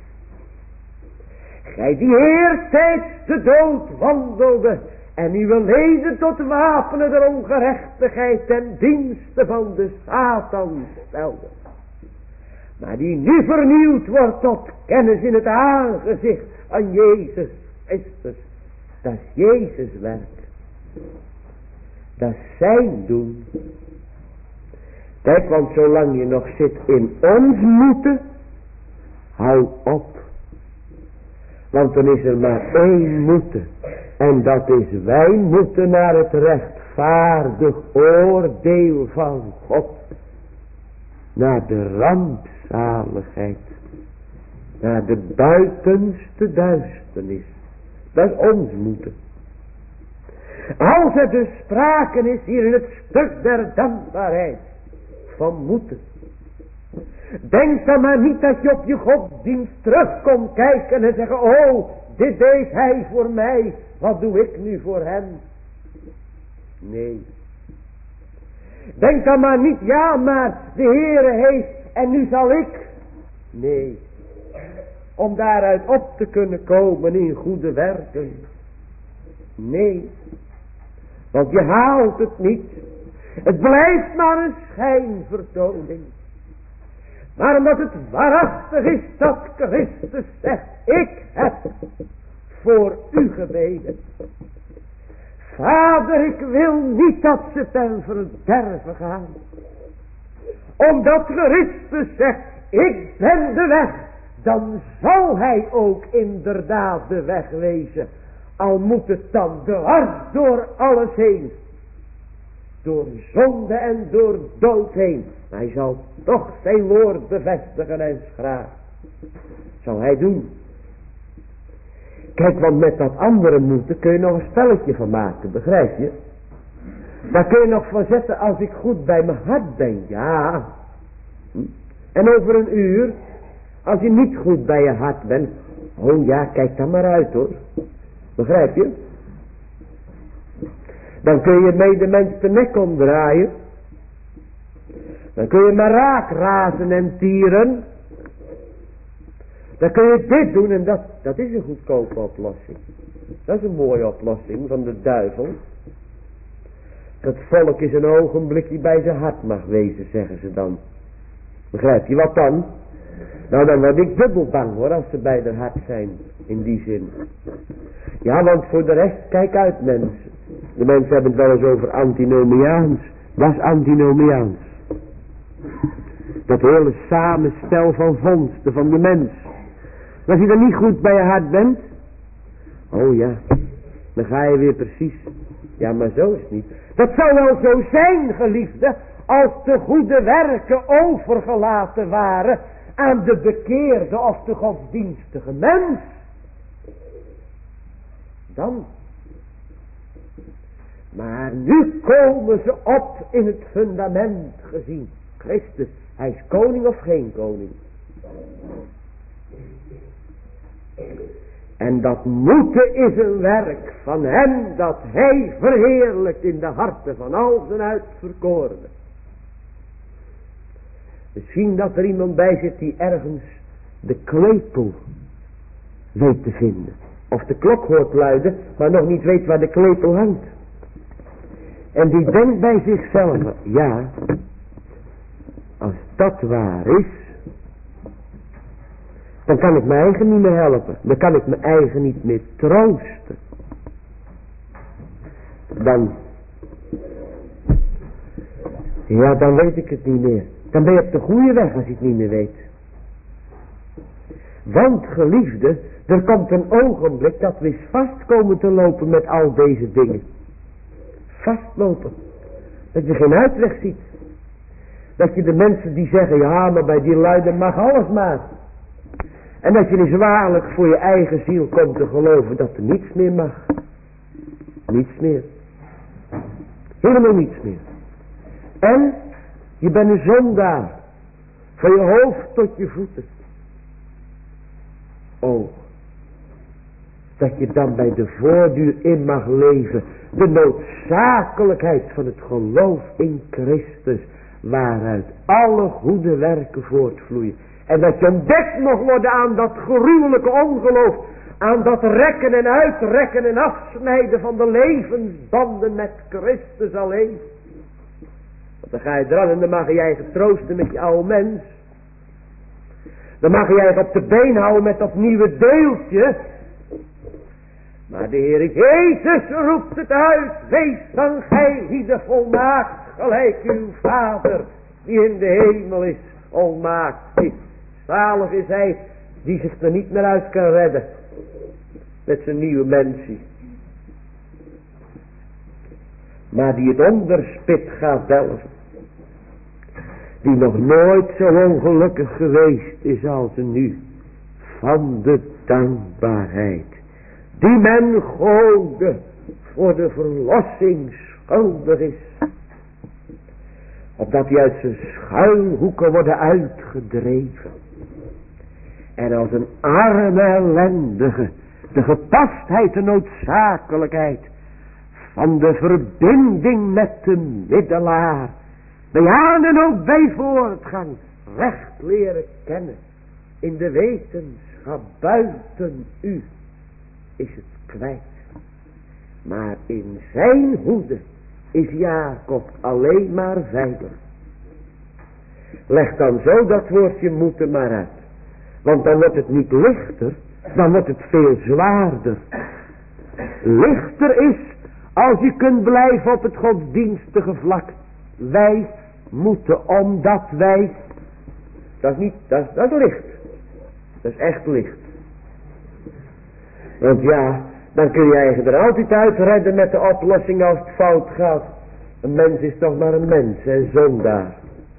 Gij die eertijds de dood wandelde en uw leden tot wapenen der ongerechtigheid ten dienste van de Satan stelde. Maar die nu vernieuwd wordt tot kennis in het aangezicht aan Jezus Christus. Dat is Jezus werk. Dat is zijn doen. Kijk, want zolang je nog zit in ons moeten, hou op. Want dan is er maar één moeten. En dat is wij moeten naar het rechtvaardig oordeel van God. Naar de rampzaligheid. Naar de buitenste duisternis. Dat is ons moeten. Als er dus sprake is hier in het stuk der dankbaarheid. Van moeten. Denk dan maar niet dat je op je godsdienst terug komt kijken en zeggen, oh, dit deed hij voor mij, wat doe ik nu voor hem? Nee. Denk dan maar niet, ja, maar de Heere heeft en nu zal ik. Nee. Om daaruit op te kunnen komen in goede werken. Nee. Want je haalt het niet. Het blijft maar een schijnvertoning. Maar omdat het waarachtig is dat Christus zegt, ik heb voor u gebeden. Vader, ik wil niet dat ze ten verderven gaan. Omdat Christus zegt, ik ben de weg, dan zal hij ook inderdaad de weg wezen. Al moet het dan dwars door alles heen. Door zonde en door dood heen. Hij zal toch zijn woord bevestigen en schragen. Zal hij doen. Kijk, want met dat andere moeten kun je nog een spelletje van maken, begrijp je? Daar kun je nog van zetten als ik goed bij mijn hart ben, ja. En over een uur, als je niet goed bij je hart bent, oh ja, kijk dan maar uit hoor. Begrijp je? Dan kun je medemens de nek omdraaien. Dan kun je maar raak razen en tieren. Dan kun je dit doen en dat, dat is een goedkope oplossing. Dat is een mooie oplossing van de duivel. Dat volk is een ogenblikje bij zijn hart mag wezen, zeggen ze dan. Begrijp je wat dan? Nou, dan word ik dubbel bang hoor, als ze bij haar hart zijn, in die zin. Ja, want voor de rest, kijk uit mensen. De mensen hebben het wel eens over antinomiaans. Wat is antinomiaans? Dat hele samenstel van vondsten van de mens. Als je dan niet goed bij je hart bent. Oh ja, dan ga je weer precies. Ja, maar zo is het niet. Dat zou wel zo zijn, geliefde, als de goede werken overgelaten waren aan de bekeerde of de godsdienstige mens. Dan. Maar nu komen ze op in het fundament gezien. Christus, hij is koning of geen koning. En dat moeten is een werk van hem dat hij verheerlijkt in de harten van al zijn uitverkorenen. Misschien dat er iemand bij zit die ergens de klepel weet te vinden. Of de klok hoort luiden, maar nog niet weet waar de klepel hangt. En die denkt bij zichzelf, ja, als dat waar is, dan kan ik mijn eigen niet meer helpen. Dan kan ik mijn eigen niet meer troosten. Dan, ja, dan weet ik het niet meer. Dan ben je op de goede weg als je het niet meer weet. Want geliefde, er komt een ogenblik dat we eens vast komen te lopen met al deze dingen. Vastlopen. Dat je geen uitweg ziet. Dat je de mensen die zeggen, ja, maar bij die luiden mag alles maar. En dat je dus waarlijk voor je eigen ziel komt te geloven dat er niets meer mag. Niets meer. Helemaal niets meer. En je bent een zondaar. Van je hoofd tot je voeten. Oh. Dat je dan bij de voordeur in mag leven. De noodzakelijkheid van het geloof in Christus. Waaruit alle goede werken voortvloeien. En dat je ontdekt mag worden aan dat gruwelijke ongeloof. Aan dat rekken en uitrekken en afsnijden van de levensbanden met Christus alleen. Want dan ga je eraan en dan mag je je eigen troosten met je oude mens. Dan mag je je eigen op de been houden met dat nieuwe deeltje. Maar de Heer Jezus roept het uit. Wees dan gij die de volmaakt gelijk uw Vader die in de hemel is volmaakt is. Zalig is hij die zich er niet meer uit kan redden. Met zijn nieuwe mensie. Maar die het onderspit gaat delven. Die nog nooit zo ongelukkig geweest is als nu. Van de dankbaarheid. Die men gode voor de verlossing schuldig is. Opdat hij uit zijn schuilhoeken worden uitgedreven. En als een arme ellendige de gepastheid en noodzakelijkheid van de verbinding met de middelaar bij aan en ook bij voortgang recht leren kennen. In de wetenschap buiten u is het kwijt. Maar in zijn hoede is Jacob alleen maar veilig. Leg dan zo dat woordje moeten maar uit. Want dan wordt het niet lichter, dan wordt het veel zwaarder. Lichter is als je kunt blijven op het godsdienstige vlak. Wij moeten omdat wij. Dat is niet, dat is, dat is licht. Dat is echt licht. Want ja, dan kun je eigen er altijd uit redden met de oplossing als het fout gaat. Een mens is toch maar een mens, een zondaar.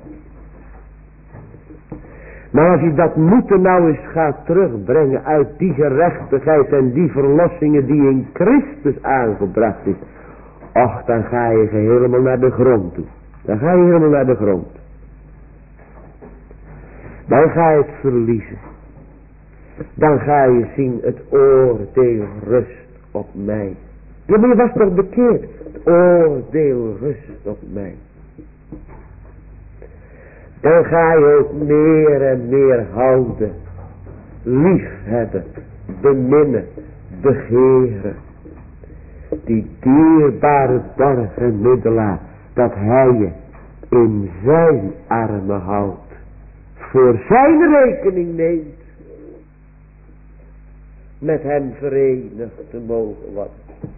Maar als je dat moeten nou eens gaat terugbrengen uit die gerechtigheid en die verlossingen die in Christus aangebracht is. Och, dan ga je helemaal naar de grond toe. Dan ga je helemaal naar de grond. Dan ga je het verliezen. Dan ga je zien, het oordeel rust op mij. Ja, maar je was toch bekeerd? Het oordeel rust op mij. Dan ga je ook meer en meer houden, liefhebben, beminnen, begeren. Die dierbare borg en middelaar, dat hij je in zijn armen houdt, voor zijn rekening neemt, met hem verenigd te mogen worden.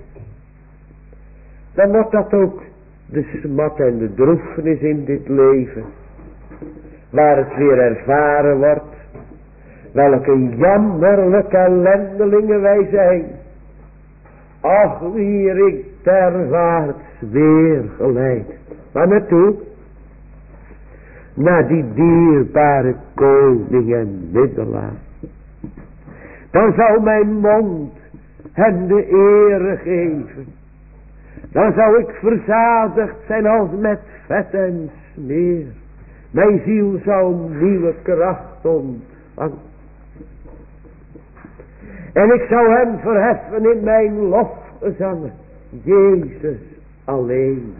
Dan wordt dat ook de smat en de droefenis in dit leven, waar het weer ervaren wordt, welke jammerlijke ellendelingen wij zijn. Ach, wier ik terwaarts weer geleid. Waar naartoe? naar die dierbare koning en middelaar. Dan zou mijn mond hem de ere geven. Dan zou ik verzadigd zijn als met vet en smeer. Mijn ziel zou nieuwe kracht ontvangen. En ik zou hem verheffen in mijn lofgezangen. Jezus alleen.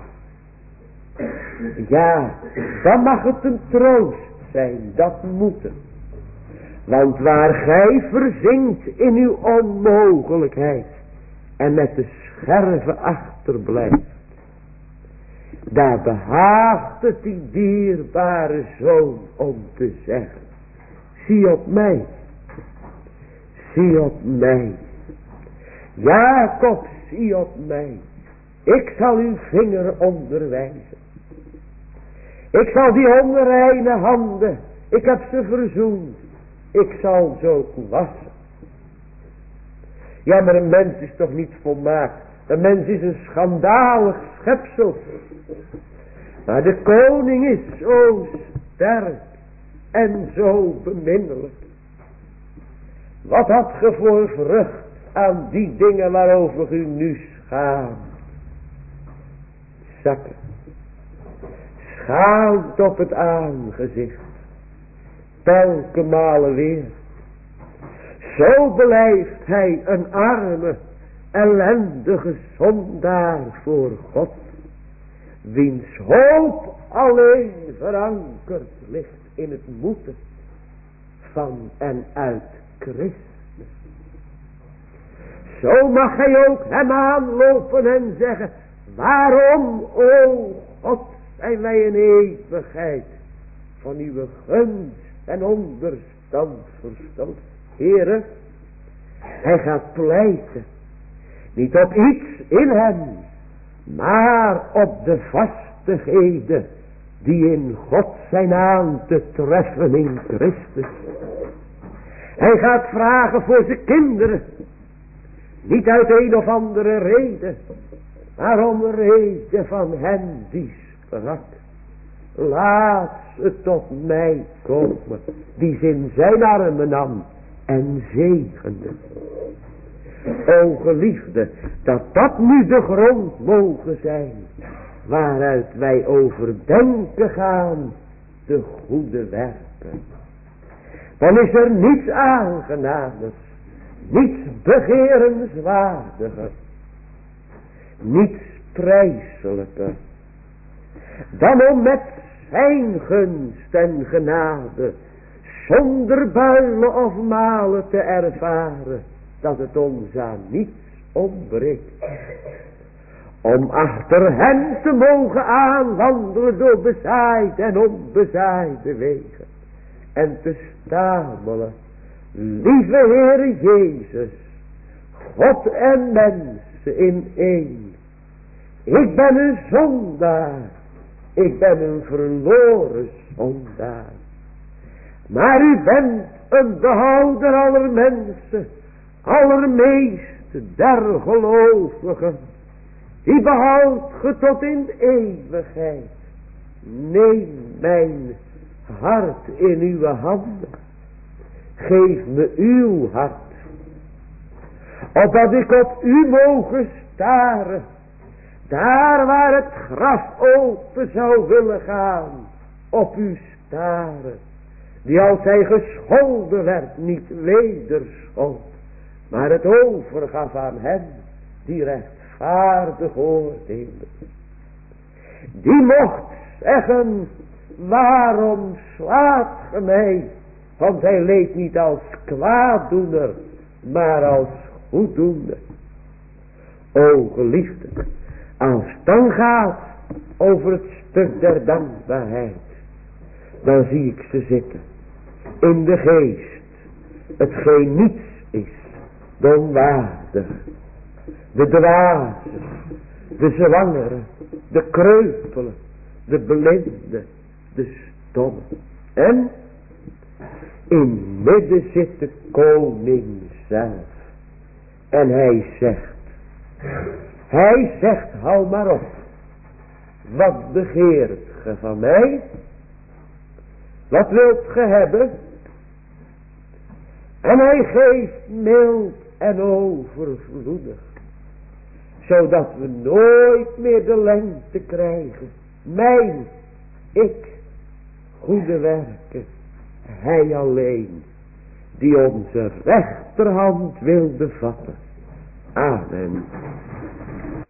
Ja, dan mag het een troost zijn, dat moet het. Want waar gij verzinkt in uw onmogelijkheid en met de scherven achterblijft, daar behaagt het die dierbare zoon om te zeggen, zie op mij, zie op mij. Jacob, zie op mij. Ik zal uw vinger onderwijzen. Ik zal die onreine handen, ik heb ze verzoend. Ik zal ze ook wassen. Ja, maar een mens is toch niet volmaakt. Een mens is een schandalig schepsel. Maar de koning is zo sterk en zo beminnelijk. Wat had ge voor vrucht aan die dingen waarover u nu schaamt? Zakken. Schaamt op het aangezicht. Telke malen weer. Zo blijft hij een arme, ellendige zondaar voor God. Wiens hoop alleen verankerd ligt in het moeten van en uit Christus. Zo mag hij ook hem aanlopen en zeggen, waarom, o God, zijn wij in eeuwigheid van uw gunst en onderstand verstoten. Heere, hij gaat pleiten, niet op iets in hem, maar op de vastigheden die in God zijn aan te treffen in Christus. Hij gaat vragen voor zijn kinderen, niet uit een of andere reden, maar om reden van hem die sprak. Laat ze tot mij komen, die ze in zijn armen nam en zegende. O geliefde, dat dat nu de grond mogen zijn, waaruit wij overdenken gaan de goede werken. Dan is er niets aangenamers, niets begerenswaardiger, niets prijselijker, dan om met zijn gunst en genade zonder builen of malen te ervaren dat het ons aan niets ontbreekt. Om achter hem te mogen aanwandelen door bezaaide en onbezaaide wegen. En te stamelen, lieve Heere Jezus, God en mensen in één. Ik ben een zondaar, ik ben een verloren zondaar. Maar u bent een behouder aller mensen, allermeeste der gelovigen. Die behoudt ge tot in eeuwigheid. Neem mijn hart in uw handen. Geef me uw hart. Opdat ik op u mogen staren. Daar waar het graf open zou willen gaan. Op u staren. Die als hij gescholden werd niet wederschold. Maar het overgaf aan hem die rechtvaardig oordeelde. Die mocht zeggen, waarom slaat ge mij? Want hij leed niet als kwaaddoener, maar als goeddoener. O geliefde, als het dan gaat over het stuk der dankbaarheid, dan zie ik ze zitten in de geest, hetgeen niets is, de onwaardige, de dwazen, de zwangeren, de kreupelen, de blinde, de stomme. En in midden zit de koning zelf. En hij zegt, hij zegt, hou maar op. Wat begeert ge van mij? Wat wilt ge hebben? En hij geeft mild en overvloedig. Zodat we nooit meer de lengte krijgen. Mijn, ik, goede werken. Hij alleen. Die onze rechterhand wilde vatten. Amen.